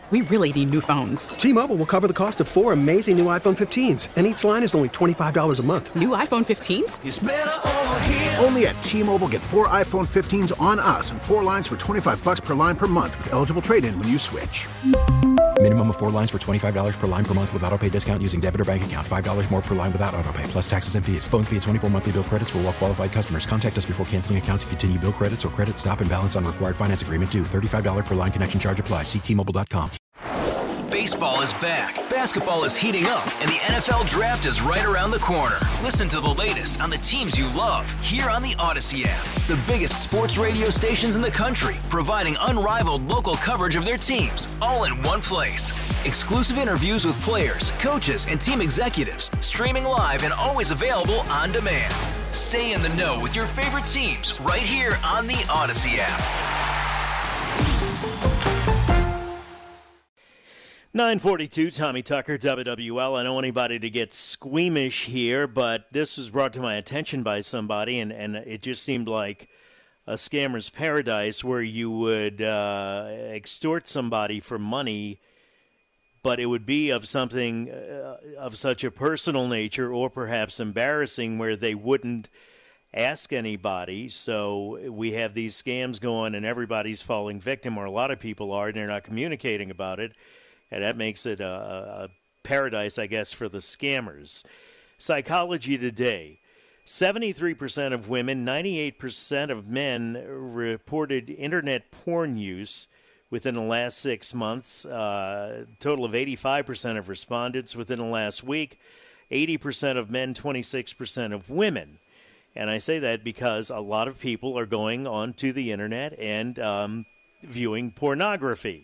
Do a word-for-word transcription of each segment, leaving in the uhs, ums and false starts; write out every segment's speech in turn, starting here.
We really need new phones. T-Mobile will cover the cost of four amazing new iPhone fifteens, and each line is only twenty-five dollars a month. New iPhone fifteens? It's better over here. Only at T-Mobile, get four iPhone fifteens on us and four lines for twenty-five dollars per line per month with eligible trade-in when you switch. Minimum of four lines for twenty-five dollars per line per month with autopay discount using debit or bank account. five dollars more per line without autopay, plus taxes and fees. Phone fee at twenty-four monthly bill credits for well-qualified customers. Contact us before canceling account to continue bill credits or credit stop and balance on required finance agreement due. thirty-five dollars per line connection charge applies. See T Mobile dot com. Baseball is back, basketball is heating up, and the N F L Draft is right around the corner. Listen to the latest on the teams you love here on the Odyssey app. The biggest sports radio stations in the country, providing unrivaled local coverage of their teams, all in one place. Exclusive interviews with players, coaches, and team executives, streaming live and always available on demand. Stay in the know with your favorite teams right here on the Odyssey app. nine forty-two, Tommy Tucker, W W L. I don't want anybody to get squeamish here, but this was brought to my attention by somebody, and, and it just seemed like a scammer's paradise where you would uh, extort somebody for money, but it would be of something uh, of such a personal nature or perhaps embarrassing where they wouldn't ask anybody. So we have these scams going, and everybody's falling victim, or a lot of people are, and they're not communicating about it. And that makes it a, a paradise, I guess, for the scammers. Psychology Today. seventy-three percent of women, ninety-eight percent of men reported internet porn use within the last six months. Uh, a total of eighty-five percent of respondents within the last week. eighty percent of men, twenty-six percent of women. And I say that because a lot of people are going onto the internet and um, viewing pornography.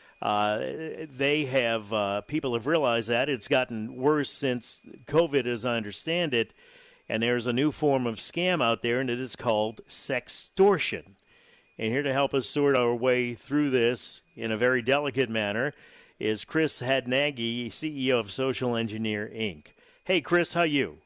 Uh, they have, uh, people have realized that. It's gotten worse since COVID, as I understand it, and there's a new form of scam out there, and it is called sextortion. And here to help us sort our way through this in a very delicate manner is Chris Hadnagy, C E O of Social Engineer, Incorporated. Hey, Chris, how are you?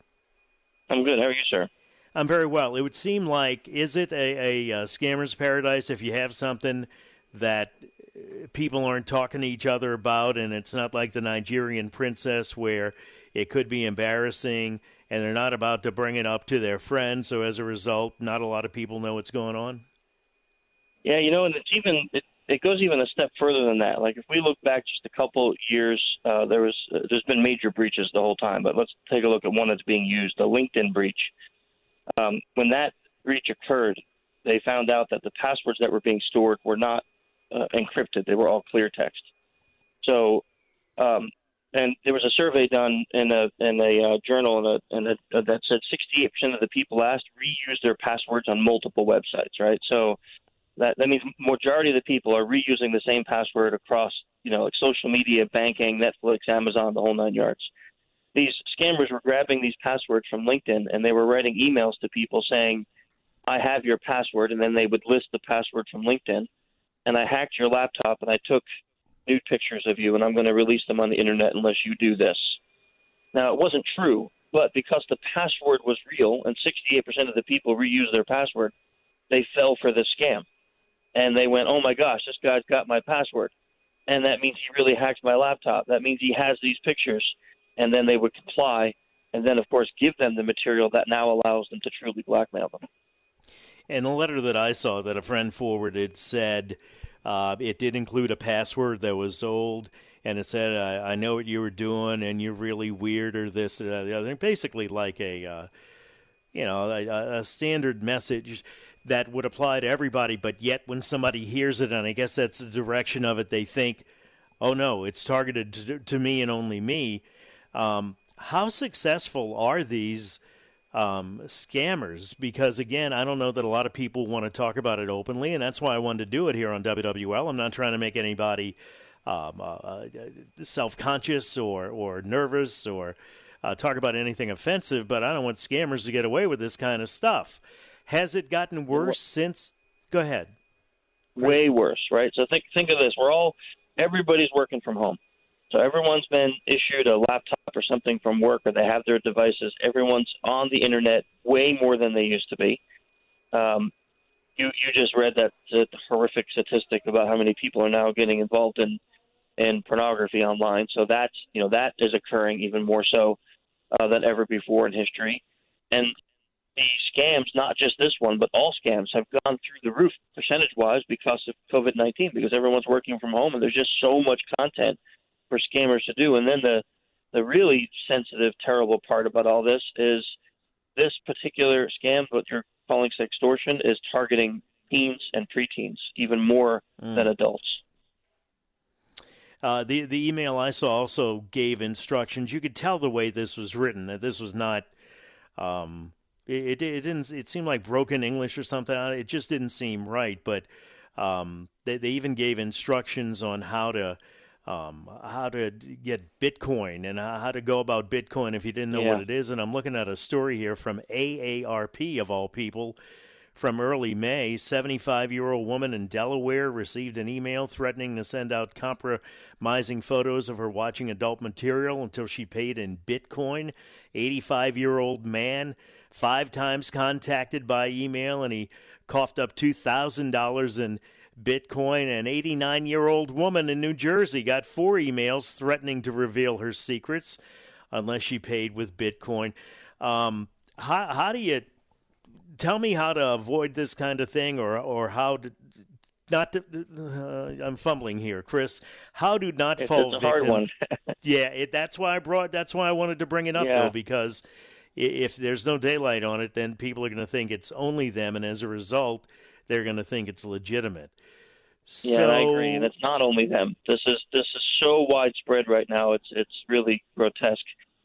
I'm good. How are you, sir? I'm very well. It would seem like, is it a, a, a scammer's paradise if you have something that people aren't talking to each other about, and it's not like the Nigerian princess where it could be embarrassing and they're not about to bring it up to their friends, so as a result, not a lot of people know what's going on? Yeah, you know, and it's even it, it goes even a step further than that. Like if we look back just a couple years, uh, there was uh, there's been major breaches the whole time, but let's take a look at one that's being used, the LinkedIn breach. Um, when that breach occurred, they found out that the passwords that were being stored were not Uh, encrypted. They were all clear text. So, um, and there was a survey done in a in a uh, journal in a, in a, uh, that said sixty-eight percent of the people asked reuse their passwords on multiple websites. Right. So that that means majority of the people are reusing the same password across, you know, like social media, banking, Netflix, Amazon, the whole nine yards. These scammers were grabbing these passwords from LinkedIn, and they were writing emails to people saying, "I have your password," and then they would list the password from LinkedIn. And I hacked your laptop, and I took nude pictures of you, and I'm going to release them on the internet unless you do this. Now, it wasn't true, but because the password was real and sixty-eight percent of the people reused their password, they fell for the scam. And they went, oh, my gosh, this guy's got my password. And that means he really hacked my laptop. That means he has these pictures. And then they would comply and then, of course, give them the material that now allows them to truly blackmail them. And the letter that I saw that a friend forwarded said uh, it did include a password that was old, and it said, I, I know what you were doing, and you're really weird, or this, or that, the other. Basically like a, uh, you know, a, a standard message that would apply to everybody, but yet when somebody hears it, and I guess that's the direction of it, they think, oh, no, it's targeted to, to me and only me. Um, how successful are these Um, scammers? Because, again, I don't know that a lot of people want to talk about it openly, and that's why I wanted to do it here on W W L. I'm not trying to make anybody um, uh, self-conscious or, or nervous or uh, talk about anything offensive, but I don't want scammers to get away with this kind of stuff. Has it gotten worse since? Go ahead. Way worse, right? So think think of this. We're all, everybody's working from home. So everyone's been issued a laptop or something from work, or they have their devices. Everyone's on the internet way more than they used to be. Um, you you just read that uh, horrific statistic about how many people are now getting involved in in pornography online. So that's, you know, that is occurring even more so uh, than ever before in history. And the scams, not just this one, but all scams have gone through the roof percentage-wise because of COVID nineteen, because everyone's working from home and there's just so much content for scammers to do. And then the, the really sensitive, terrible part about all this is this particular scam, what you're calling sextortion, is targeting teens and preteens even more mm. than adults. Uh, the the email I saw also gave instructions. You could tell the way this was written that this was not. Um, it, it didn't. It seemed like broken English or something. It just didn't seem right. But um, they they even gave instructions on how to um, how to get Bitcoin and how to go about Bitcoin if you didn't know yeah. what it is. And I'm looking at a story here from A A R P of all people. From early May, seventy-five-year-old woman in Delaware received an email threatening to send out compromising photos of her watching adult material until she paid in Bitcoin. eighty-five-year-old man, five times contacted by email, and he coughed up two thousand dollars in Bitcoin. An eighty-nine-year-old woman in New Jersey got four emails threatening to reveal her secrets unless she paid with Bitcoin. Um, how, how do you... Tell me how to avoid this kind of thing, or or how to not to. Uh, I'm fumbling here, Chris. How to not it's, fall it's a victim? Hard one. yeah, it, that's why I brought. That's why I wanted to bring it up, yeah. though, because if there's no daylight on it, then people are going to think it's only them, and as a result, they're going to think it's legitimate. Yeah, so, I agree, and it's not only them. This is this is so widespread right now. It's it's really grotesque.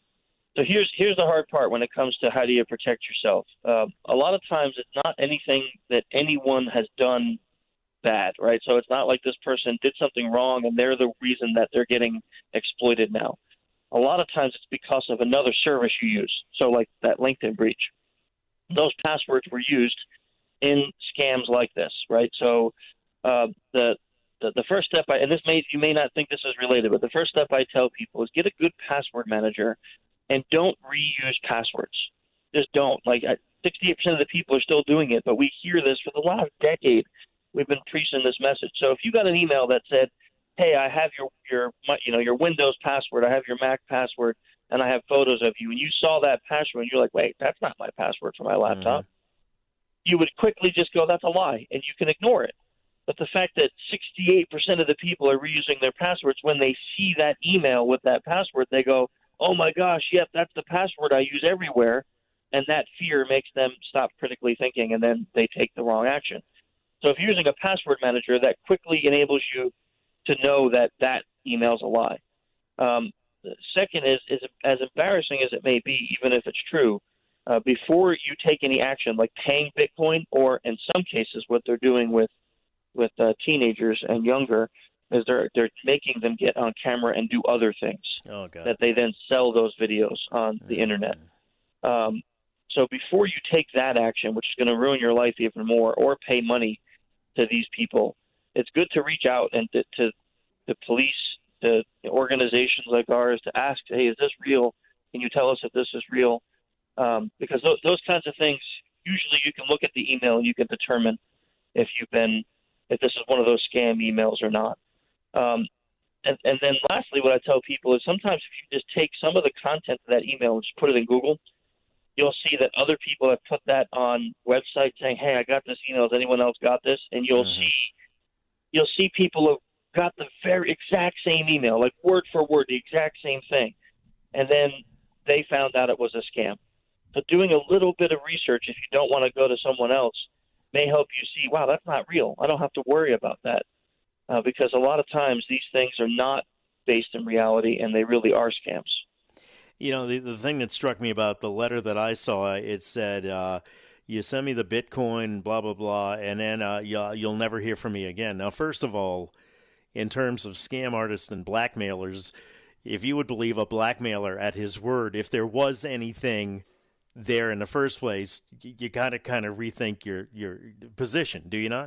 So here's here's the hard part when it comes to how do you protect yourself. Uh, a lot of times it's not anything that anyone has done bad, right? So it's not like this person did something wrong and they're the reason that they're getting exploited now. A lot of times it's because of another service you use. So like that LinkedIn breach. Those passwords were used in scams like this, right? So uh, the, the the first step, I, and this may you may not think this is related, but the first step I tell people is get a good password manager. And don't reuse passwords. Just don't. Like sixty-eight percent of the people are still doing it, but we hear this for the last decade. We've been preaching this message. So if you got an email that said, "Hey, I have your your you know your Windows password, I have your Mac password, and I have photos of you," and you saw that password, and you're like, "Wait, that's not my password for my laptop," mm-hmm. you would quickly just go, "That's a lie," and you can ignore it. But the fact that sixty-eight percent of the people are reusing their passwords, when they see that email with that password, they go, "Oh my gosh, yep, that's the password I use everywhere," and that fear makes them stop critically thinking, and then they take the wrong action. So if you're using a password manager, that quickly enables you to know that that email's a lie. Um, second is, is as embarrassing as it may be, even if it's true, uh, before you take any action, like paying Bitcoin, or in some cases what they're doing with with uh, teenagers and younger, is they're they're making them get on camera and do other things oh, God. that they then sell those videos on the mm-hmm. internet. Um, so before you take that action, which is going to ruin your life even more, or pay money to these people, it's good to reach out and to, to the police, to organizations like ours, to ask, "Hey, is this real? Can you tell us if this is real?" Um, because those, those kinds of things, usually you can look at the email and you can determine if you've been, if this is one of those scam emails or not. Um, and, and then lastly, what I tell people is sometimes if you just take some of the content of that email and just put it in Google, you'll see that other people have put that on websites saying, "Hey, I got this email. Has anyone else got this?" And you'll mm-hmm. see, you'll see people who got the very exact same email, like word for word, the exact same thing. And then they found out it was a scam. So doing a little bit of research, if you don't want to go to someone else, may help you see, wow, that's not real. I don't have to worry about that. Uh, because a lot of times these things are not based in reality, and they really are scams. You know, the, the thing that struck me about the letter that I saw, it said, uh, you send me the Bitcoin, blah, blah, blah, and then uh, you'll, you'll never hear from me again. Now, first of all, in terms of scam artists and blackmailers, if you would believe a blackmailer at his word, if there was anything there in the first place, you, you got to kind of rethink your, your position, do you not?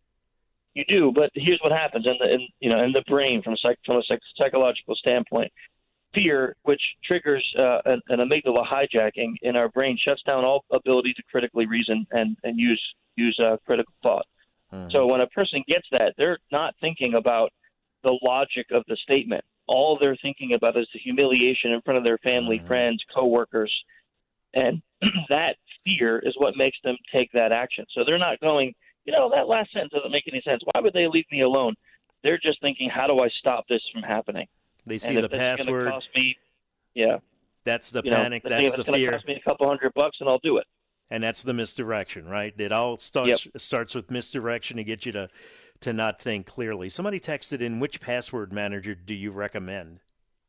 You do, but here's what happens in the in, you know in the brain from psych, from a psych, psychological standpoint. Fear, which triggers uh, an, an amygdala hijacking in our brain, shuts down all ability to critically reason and and use use uh, critical thought. Mm-hmm. So when a person gets that, they're not thinking about the logic of the statement. All they're thinking about is the humiliation in front of their family, mm-hmm. friends, coworkers, and that fear is what makes them take that action. So they're not going, you know, that last sentence doesn't make any sense. Why would they leave me alone? They're just thinking, how do I stop this from happening? They see the password. Cost me, yeah. That's the you panic. Know, that's the it's fear. It's going to cost me a couple hundred bucks, and I'll do it. And that's the misdirection, right? It all starts yep. starts with misdirection to get you to, to not think clearly. Somebody texted in, which password manager do you recommend?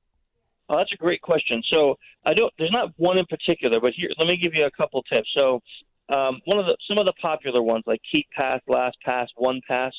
Oh, that's a great question. So I don't. There's not one in particular, but here, let me give you a couple tips. So um, one of the some of the popular ones like KeepPass, LastPass, OnePass.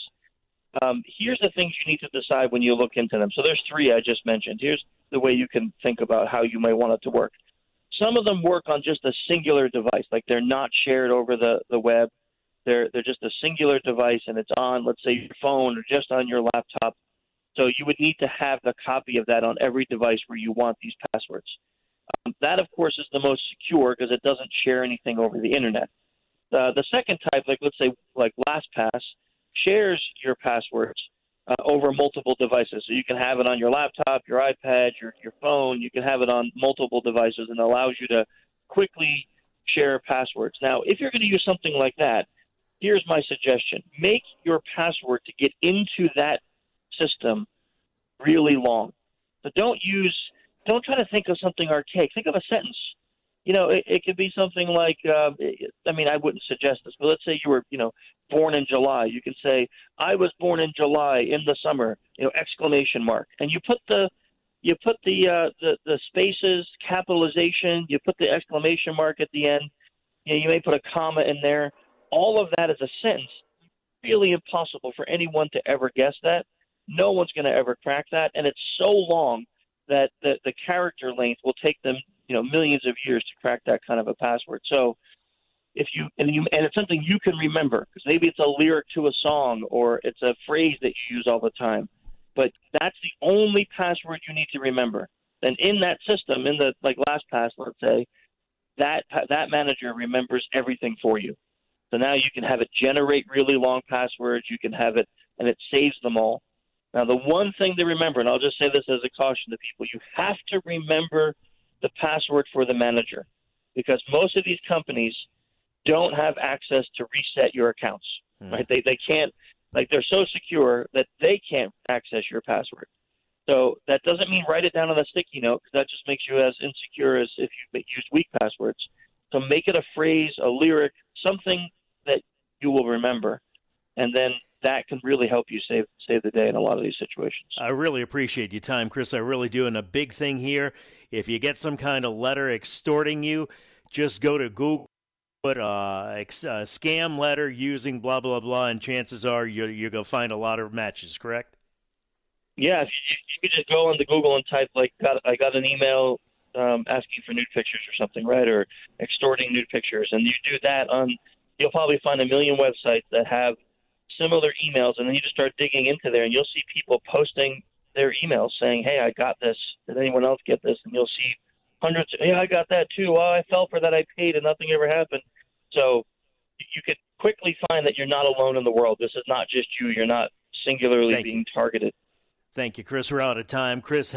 Um, here's the things you need to decide when you look into them. So there's three I just mentioned. Here's the way you can think about how you might want it to work. Some of them work on just a singular device, like they're not shared over the, the web. They're they're just a singular device, and it's on, let's say, your phone or just on your laptop. So you would need to have the copy of that on every device where you want these passwords. Um, that, of course, is the most secure because it doesn't share anything over the internet. Uh, the second type, like let's say like LastPass, shares your passwords uh, over multiple devices. So you can have it on your laptop, your iPad, your, your phone. You can have it on multiple devices and allows you to quickly share passwords. Now, if you're going to use something like that, here's my suggestion. Make your password to get into that system really long. But don't use, don't try to think of something archaic. Think of a sentence. You know, it, it could be something like, uh, I mean, I wouldn't suggest this, but let's say you were, you know, born in July. You can say, I was born in July in the summer, you know, exclamation mark. And you put the, you put the, uh, the, the spaces, capitalization, you put the exclamation mark at the end. You know, you may put a comma in there. All of that is a sentence. Really impossible for anyone to ever guess that. No one's going to ever crack that. And it's so long that the, the character length will take them, you know, millions of years to crack that kind of a password. So if you and you and it's something you can remember, because maybe it's a lyric to a song or it's a phrase that you use all the time, but that's the only password you need to remember. And in that system, in the like LastPass, let's say, that that manager remembers everything for you. So now you can have it generate really long passwords. You can have it, and it saves them all. Now, the one thing to remember, and I'll just say this as a caution to people, you have to remember the password for the manager, because most of these companies don't have access to reset your accounts, mm. right? They they can't, like they're so secure that they can't access your password. So that doesn't mean write it down on a sticky note, because that just makes you as insecure as if you used weak passwords. So make it a phrase, a lyric, something that you will remember, and then that can really help you save save the day in a lot of these situations. I really appreciate your time, Chris. I really do. And a big thing here, if you get some kind of letter extorting you, just go to Google, put uh, ex- uh, scam letter using blah, blah, blah, and chances are you're, you're going to find a lot of matches, correct? Yeah, if you, you could just go onto Google and type, like, got, I got an email um, asking for nude pictures or something, right, or extorting nude pictures. And you do that on, you'll probably find a million websites that have similar emails, and then you just start digging into there, and you'll see people posting their emails saying, hey, I got this. Did anyone else get this? And you'll see hundreds of, yeah, I got that too. Oh, I fell for that. I paid, and nothing ever happened. So you could quickly find that you're not alone in the world. This is not just you. You're not singularly Thank being you. targeted. Thank you, Chris. We're out of time. Chris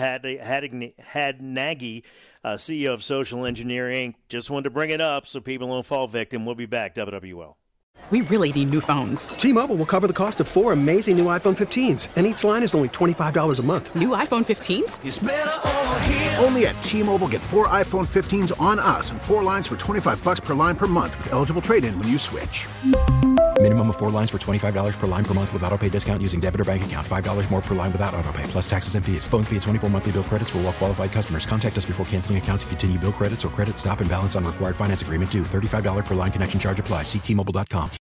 Hadnagy, uh, C E O of Social Engineering Incorporated. Just wanted to bring it up so people don't fall victim. We'll be back, W W L. We really need new phones. T-Mobile will cover the cost of four amazing new iPhone fifteens, and each line is only twenty-five dollars a month. New iPhone fifteens? It's better over here. Only at T-Mobile, get four iPhone fifteens on us and four lines for twenty-five bucks per line per month with eligible trade-in when you switch. Minimum of four lines for twenty-five dollars per line per month with autopay discount using debit or bank account. five dollars more per line without autopay, plus taxes and fees. Phone fee at twenty-four monthly bill credits for well-qualified customers. Contact us before canceling account to continue bill credits or credit stop and balance on required finance agreement due. thirty-five dollars per line connection charge applies. See T Mobile dot com.